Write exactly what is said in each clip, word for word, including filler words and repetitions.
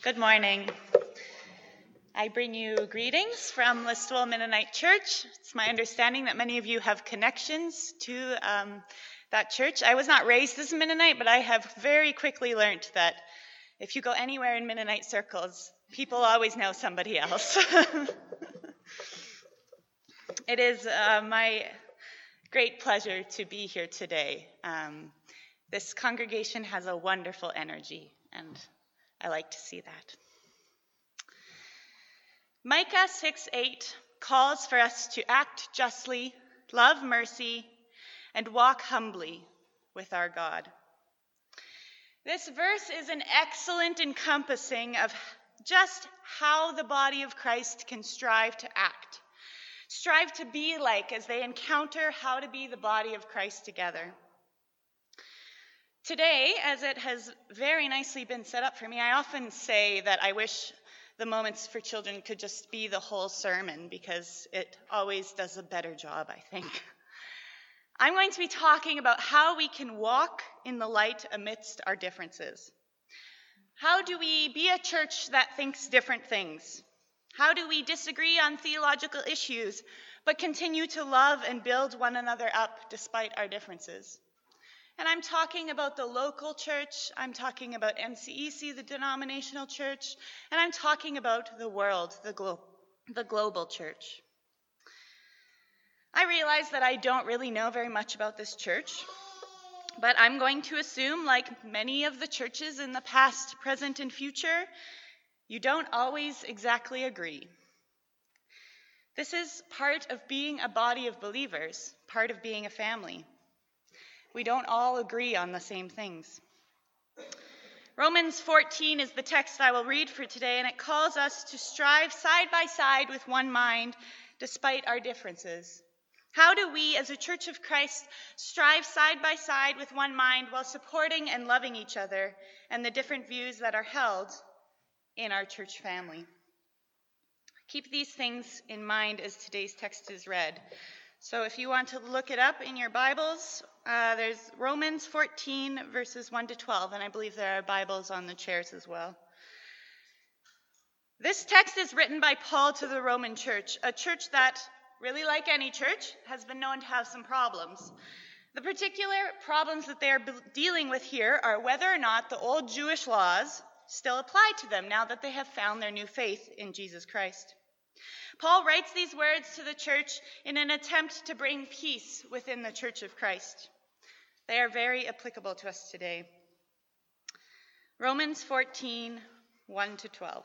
Good morning. I bring you greetings from Listowel Mennonite Church. It's my understanding that many of you have connections to um, that church. I was not raised as a Mennonite, but I have very quickly learned that if you go anywhere in Mennonite circles, people always know somebody else. It is uh, my great pleasure to be here today. Um, this congregation has a wonderful energy, and I like to see that. Micah six eight calls for us to act justly, love mercy, and walk humbly with our God. This verse is an excellent encompassing of just how the body of Christ can strive to act, strive to be like as they encounter how to be the body of Christ together. Today, as it has very nicely been set up for me, I often say that I wish the Moments for Children could just be the whole sermon because it always does a better job, I think. I'm going to be talking about how we can walk in the light amidst our differences. How do we be a church that thinks different things? How do we disagree on theological issues but continue to love and build one another up despite our differences? And I'm talking about the local church, I'm talking about M C E C, the denominational church, and I'm talking about the world, the, glo- the global church. I realize that I don't really know very much about this church, but I'm going to assume, like many of the churches in the past, present, and future, you don't always exactly agree. This is part of being a body of believers, part of being a family. We don't all agree on the same things. Romans fourteen is the text I will read for today, and it calls us to strive side by side with one mind despite our differences. How do we, as a Church of Christ, strive side by side with one mind while supporting and loving each other and the different views that are held in our church family? Keep these things in mind as today's text is read. So if you want to look it up in your Bibles, uh, there's Romans fourteen, verses one to twelve, and I believe there are Bibles on the chairs as well. This text is written by Paul to the Roman church, a church that, really like any church, has been known to have some problems. The particular problems that they are dealing with here are whether or not the old Jewish laws still apply to them now that they have found their new faith in Jesus Christ. Paul writes these words to the church in an attempt to bring peace within the Church of Christ. They are very applicable to us today. Romans fourteen, one to twelve.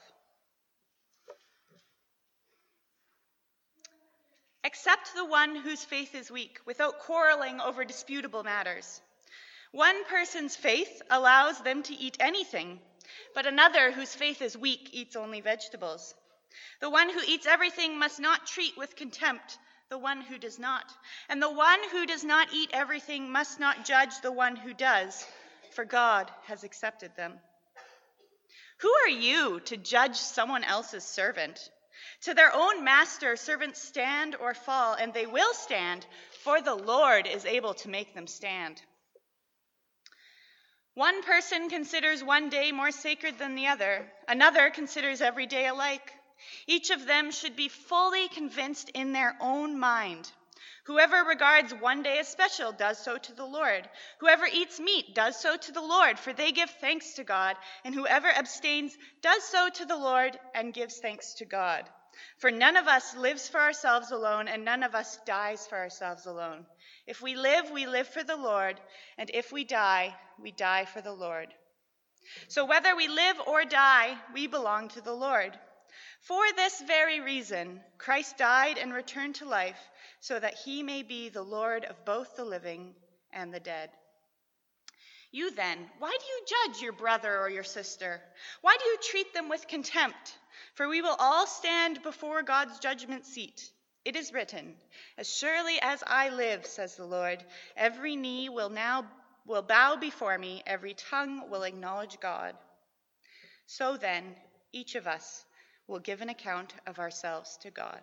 Accept the one whose faith is weak, without quarreling over disputable matters. One person's faith allows them to eat anything, but another whose faith is weak eats only vegetables. The one who eats everything must not treat with contempt the one who does not. And the one who does not eat everything must not judge the one who does, for God has accepted them. Who are you to judge someone else's servant? To their own master, servants stand or fall, and they will stand, for the Lord is able to make them stand. One person considers one day more sacred than the other. Another considers every day alike. Each of them should be fully convinced in their own mind. Whoever regards one day as special does so to the Lord. Whoever eats meat does so to the Lord, for they give thanks to God. And whoever abstains does so to the Lord and gives thanks to God. For none of us lives for ourselves alone, and none of us dies for ourselves alone. If we live, we live for the Lord, and if we die, we die for the Lord. So whether we live or die, we belong to the Lord. For this very reason, Christ died and returned to life, so that he may be the Lord of both the living and the dead. You then, why do you judge your brother or your sister? Why do you treat them with contempt? For we will all stand before God's judgment seat. It is written, "As surely as I live, says the Lord, every knee will now will bow before me, every tongue will acknowledge God." So then, each of us will give an account of ourselves to God.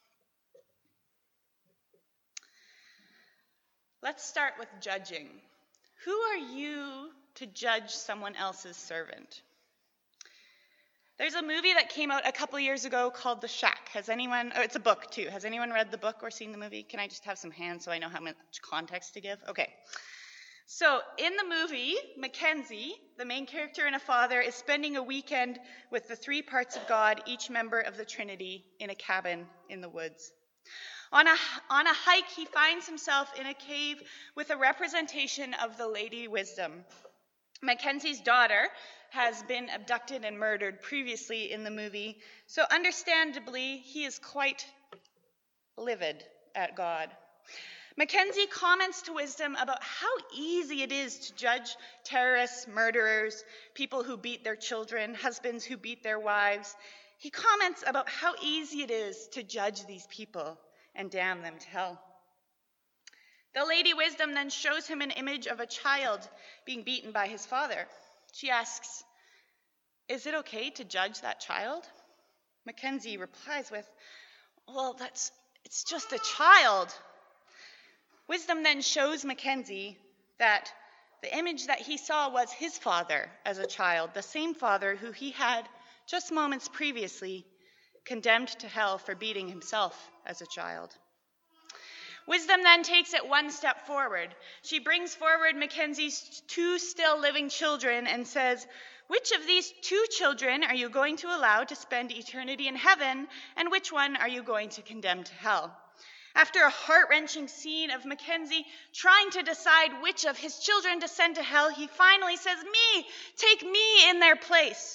Let's start with judging. Who are you to judge someone else's servant? There's a movie that came out a couple years ago called The Shack. Has anyone, oh, it's a book too. Has anyone read the book or seen the movie? Can I just have some hands so I know how much context to give? Okay. So in the movie, Mackenzie, the main character and a father, is spending a weekend with the three parts of God, each member of the Trinity, in a cabin in the woods. On a, on a hike, he finds himself in a cave with a representation of the Lady Wisdom. Mackenzie's daughter has been abducted and murdered previously in the movie, so understandably, he is quite livid at God. Mackenzie comments to Wisdom about how easy it is to judge terrorists, murderers, people who beat their children, husbands who beat their wives. He comments about how easy it is to judge these people and damn them to hell. The Lady Wisdom then shows him an image of a child being beaten by his father. She asks, "Is it okay to judge that child?" Mackenzie replies with, "Well, that's it's just a child." Wisdom then shows Mackenzie that the image that he saw was his father as a child, the same father who he had just moments previously condemned to hell for beating himself as a child. Wisdom then takes it one step forward. She brings forward Mackenzie's two still living children and says, "Which of these two children are you going to allow to spend eternity in heaven, and which one are you going to condemn to hell?" After a heart-wrenching scene of Mackenzie trying to decide which of his children to send to hell, he finally says, "Me! Take me in their place."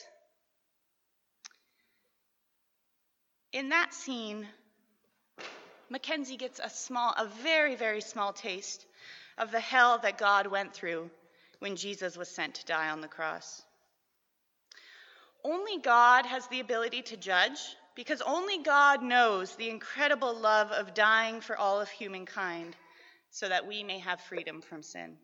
In that scene, Mackenzie gets a small, a very, very small taste of the hell that God went through when Jesus was sent to die on the cross. Only God has the ability to judge, because only God knows the incredible love of dying for all of humankind so that we may have freedom from sin.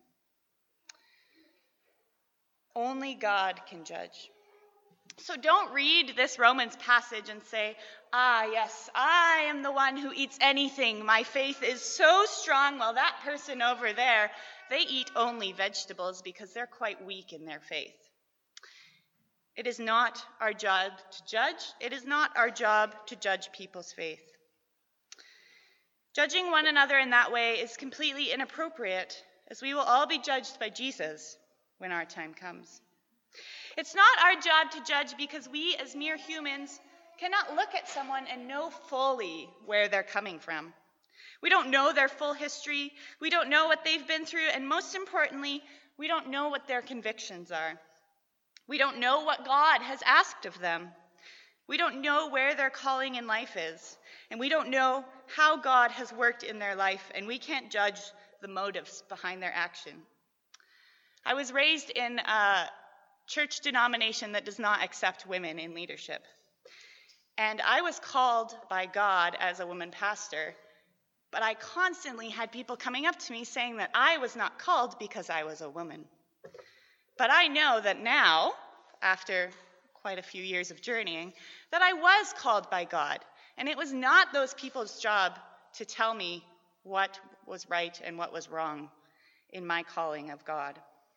Only God can judge. So don't read this Romans passage and say, "Ah, yes, I am the one who eats anything. My faith is so strong, while that person over there, they eat only vegetables because they're quite weak in their faith." It is not our job to judge. It is not our job to judge people's faith. Judging one another in that way is completely inappropriate, as we will all be judged by Jesus when our time comes. It's not our job to judge because we, as mere humans, cannot look at someone and know fully where they're coming from. We don't know their full history. We don't know what they've been through. And most importantly, we don't know what their convictions are. We don't know what God has asked of them. We don't know where their calling in life is. And we don't know how God has worked in their life. And we can't judge the motives behind their action. I was raised in a church denomination that does not accept women in leadership. And I was called by God as a woman pastor, but I constantly had people coming up to me saying that I was not called because I was a woman. But I know that now, after quite a few years of journeying, that I was called by God. And it was not those people's job to tell me what was right and what was wrong in my calling of God.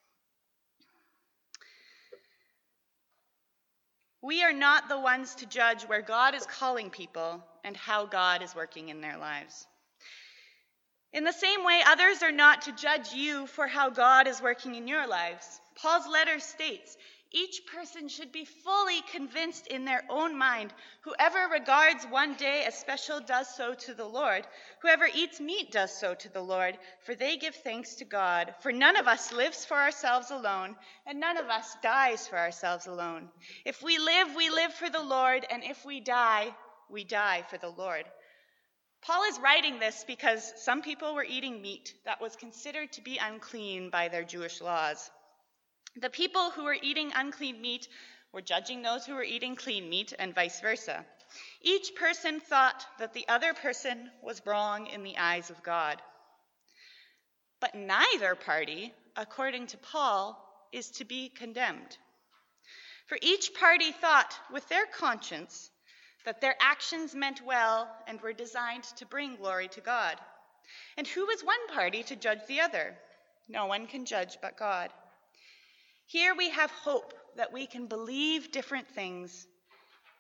We are not the ones to judge where God is calling people and how God is working in their lives. In the same way, others are not to judge you for how God is working in your lives. Paul's letter states, "Each person should be fully convinced in their own mind. Whoever regards one day as special does so to the Lord. Whoever eats meat does so to the Lord, for they give thanks to God. For none of us lives for ourselves alone, and none of us dies for ourselves alone. If we live, we live for the Lord, and if we die, we die for the Lord." Paul is writing this because some people were eating meat that was considered to be unclean by their Jewish laws. The people who were eating unclean meat were judging those who were eating clean meat, and vice versa. Each person thought that the other person was wrong in the eyes of God. But neither party, according to Paul, is to be condemned. For each party thought with their conscience that their actions meant well and were designed to bring glory to God. And who is one party to judge the other? No one can judge but God. Here we have hope that we can believe different things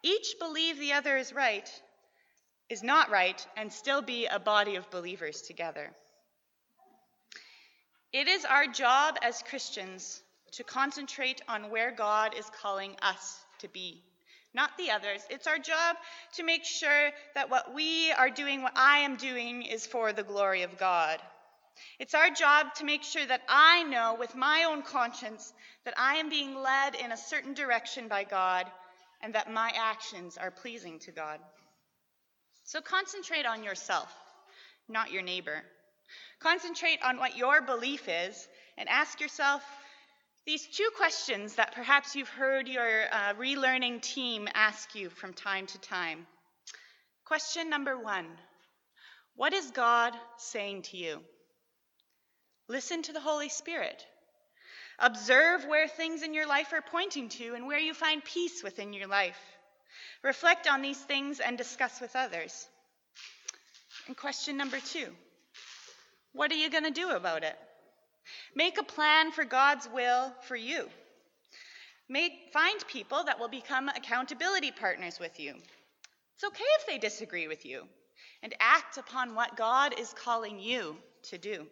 each believe the other is right, is not right, and still be a body of believers together. It is our job as Christians to concentrate on where God is calling us to be, not the others. It's our job to make sure that what we are doing, what I am doing, is for the glory of God. It's our job to make sure that I know with my own conscience that I am being led in a certain direction by God and that my actions are pleasing to God. So concentrate on yourself, not your neighbor. Concentrate on what your belief is and ask yourself these two questions that perhaps you've heard your uh, relearning team ask you from time to time. Question number one, what is God saying to you? Listen to the Holy Spirit. Observe where things in your life are pointing to and where you find peace within your life. Reflect on these things and discuss with others. And question number two, what are you going to do about it? Make a plan for God's will for you. Make, find people that will become accountability partners with you. It's okay if they disagree with you, and act upon what God is calling you to do.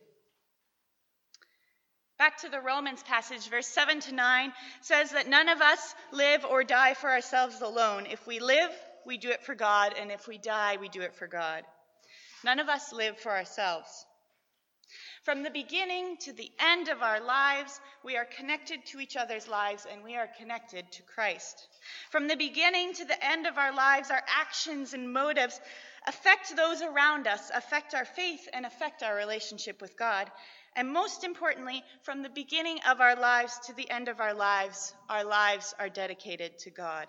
Back to the Romans passage, verse seven to nine says that none of us live or die for ourselves alone. If we live, we do it for God, and if we die, we do it for God. None of us live for ourselves. From the beginning to the end of our lives, we are connected to each other's lives, and we are connected to Christ. From the beginning to the end of our lives, our actions and motives affect those around us, affect our faith, and affect our relationship with God. And most importantly, from the beginning of our lives to the end of our lives, our lives are dedicated to God.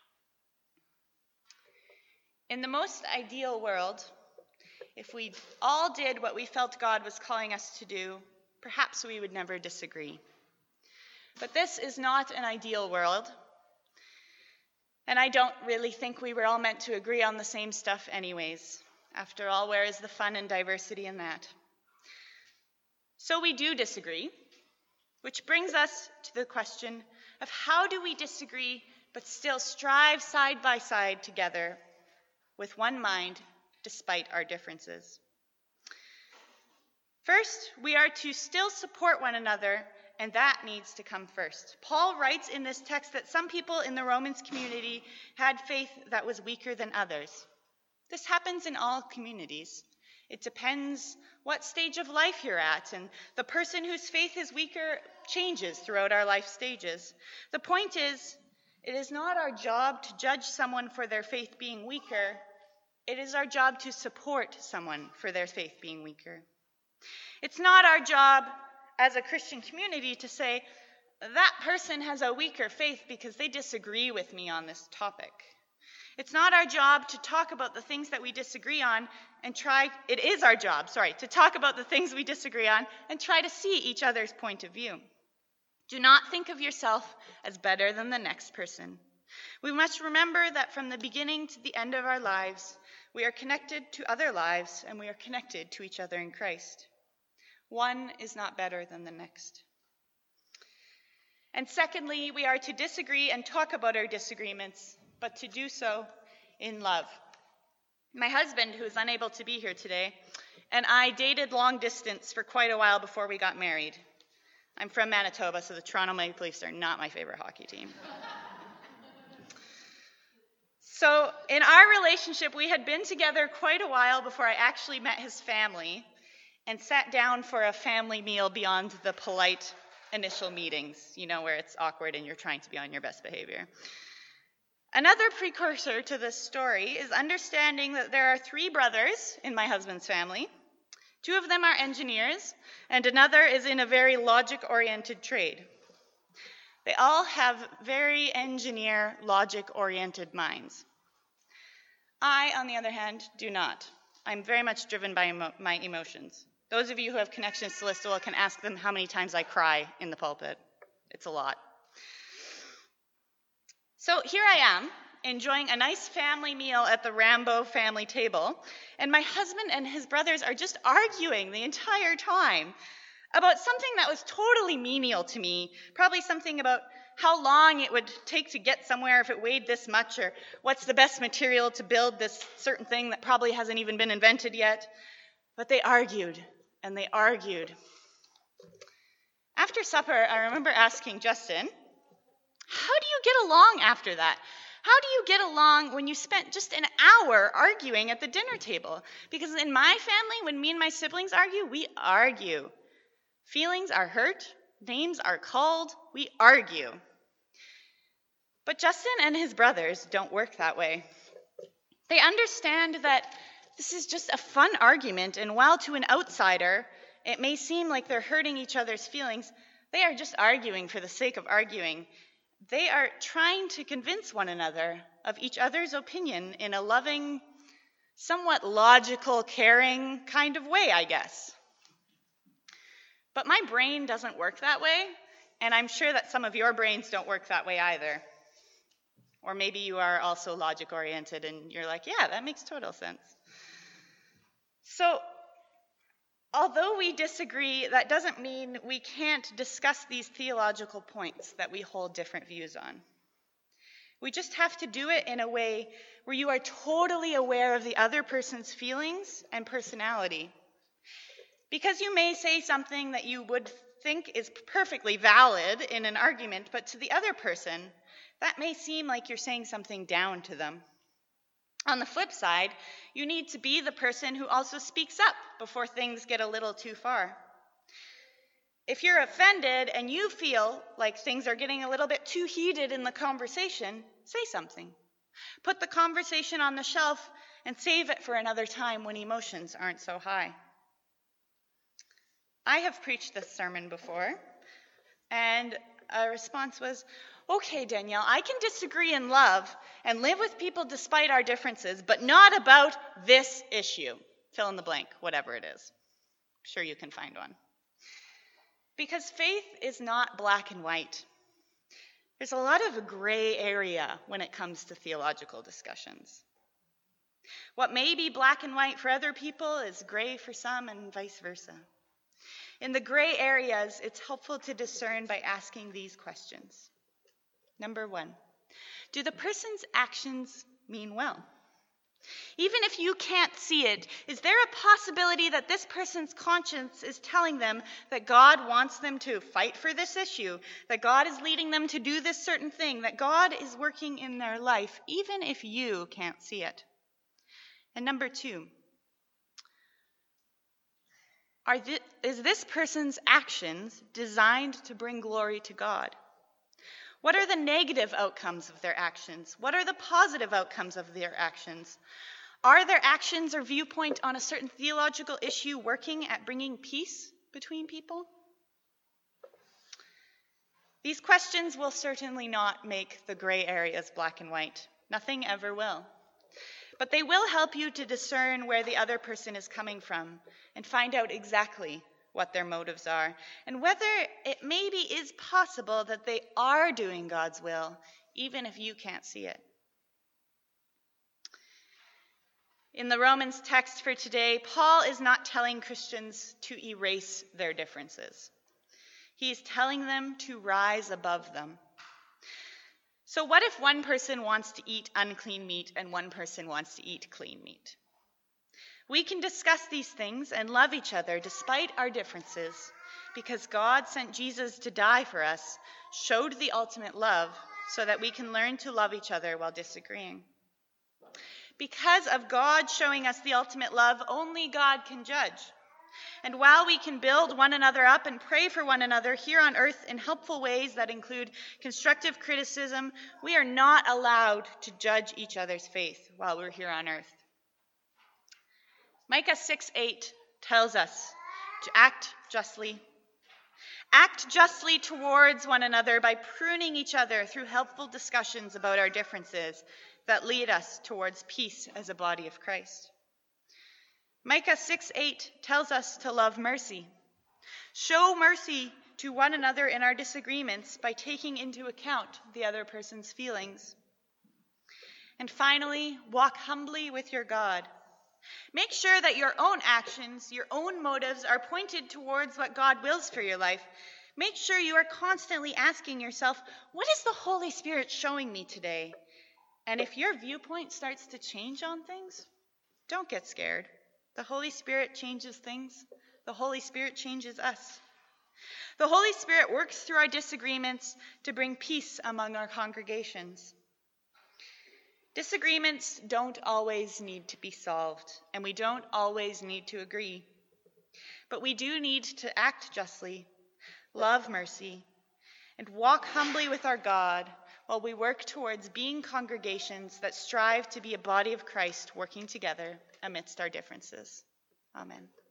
In the most ideal world, if we all did what we felt God was calling us to do, perhaps we would never disagree. But this is not an ideal world, and I don't really think we were all meant to agree on the same stuff anyways. After all, where is the fun and diversity in that? So we do disagree, which brings us to the question of how do we disagree but still strive side by side together with one mind despite our differences. First, we are to still support one another, and that needs to come first. Paul writes in this text that some people in the Romans community had faith that was weaker than others. This happens in all communities. It depends what stage of life you're at, and the person whose faith is weaker changes throughout our life stages. The point is, it is not our job to judge someone for their faith being weaker. It is our job to support someone for their faith being weaker. It's not our job as a Christian community to say, that person has a weaker faith because they disagree with me on this topic. It's not our job to talk about the things that we disagree on and try, it is our job, sorry, to talk about the things we disagree on and try to see each other's point of view. Do not think of yourself as better than the next person. We must remember that from the beginning to the end of our lives, we are connected to other lives and we are connected to each other in Christ. One is not better than the next. And secondly, we are to disagree and talk about our disagreements, but to do so in love. My husband, who is unable to be here today, and I dated long distance for quite a while before we got married. I'm from Manitoba, so the Toronto Maple Leafs are not my favorite hockey team. So in our relationship, we had been together quite a while before I actually met his family and sat down for a family meal beyond the polite initial meetings, you know, where it's awkward and you're trying to be on your best behavior. Another precursor to this story is understanding that there are three brothers in my husband's family. Two of them are engineers, and another is in a very logic-oriented trade. They all have very engineer, logic-oriented minds. I, on the other hand, do not. I'm very much driven by emo- my emotions. Those of you who have connections to Listowel can ask them how many times I cry in the pulpit. It's a lot. So here I am, enjoying a nice family meal at the Rambo family table, and my husband and his brothers are just arguing the entire time about something that was totally menial to me, probably something about how long it would take to get somewhere if it weighed this much, or what's the best material to build this certain thing that probably hasn't even been invented yet. But they argued, and they argued. After supper, I remember asking Justin, how do you get along after that? How do you get along when you spent just an hour arguing at the dinner table? Because in my family, when me and my siblings argue, we argue. Feelings are hurt, names are called, we argue. But Justin and his brothers don't work that way. They understand that this is just a fun argument, and while to an outsider it may seem like they're hurting each other's feelings, they are just arguing for the sake of arguing. They are trying to convince one another of each other's opinion in a loving, somewhat logical, caring kind of way, I guess. But my brain doesn't work that way, and I'm sure that some of your brains don't work that way either. Or maybe you are also logic-oriented and you're like, yeah, that makes total sense. So, although we disagree, that doesn't mean we can't discuss these theological points that we hold different views on. We just have to do it in a way where you are totally aware of the other person's feelings and personality. Because you may say something that you would think is perfectly valid in an argument, but to the other person, that may seem like you're saying something down to them. On the flip side, you need to be the person who also speaks up before things get a little too far. If you're offended and you feel like things are getting a little bit too heated in the conversation, say something. Put the conversation on the shelf and save it for another time when emotions aren't so high. I have preached this sermon before, and a response was, okay, Danielle, I can disagree in love and live with people despite our differences, but not about this issue. Fill in the blank, whatever it is. I'm sure you can find one. Because faith is not black and white. There's a lot of gray area when it comes to theological discussions. What may be black and white for other people is gray for some, and vice versa. In the gray areas, it's helpful to discern by asking these questions. Number one, do the person's actions mean well? Even if you can't see it, is there a possibility that this person's conscience is telling them that God wants them to fight for this issue, that God is leading them to do this certain thing, that God is working in their life, even if you can't see it? And number two, are th- is this person's actions designed to bring glory to God? What are the negative outcomes of their actions? What are the positive outcomes of their actions? Are their actions or viewpoint on a certain theological issue working at bringing peace between people? These questions will certainly not make the gray areas black and white. Nothing ever will. But they will help you to discern where the other person is coming from and find out exactly what their motives are, and whether it maybe is possible that they are doing God's will, even if you can't see it. In the Romans text for today, Paul is not telling Christians to erase their differences. He is telling them to rise above them. So what if one person wants to eat unclean meat and one person wants to eat clean meat? We can discuss these things and love each other despite our differences, because God sent Jesus to die for us, showed the ultimate love, so that we can learn to love each other while disagreeing. Because of God showing us the ultimate love, only God can judge. And while we can build one another up and pray for one another here on earth in helpful ways that include constructive criticism, we are not allowed to judge each other's faith while we're here on earth. Micah six eight tells us to act justly. Act justly towards one another by pruning each other through helpful discussions about our differences that lead us towards peace as a body of Christ. Micah six eight tells us to love mercy. Show mercy to one another in our disagreements by taking into account the other person's feelings. And finally, walk humbly with your God. Make sure that your own actions, your own motives are pointed towards what God wills for your life, Make sure you are constantly asking yourself, what is the Holy Spirit showing me today? And if your viewpoint starts to change on things, don't get scared. The Holy Spirit changes things. The Holy Spirit changes us. The Holy Spirit works through our disagreements to bring peace among our congregations. Disagreements don't always need to be solved, and we don't always need to agree. But we do need to act justly, love mercy, and walk humbly with our God while we work towards being congregations that strive to be a body of Christ working together amidst our differences. Amen.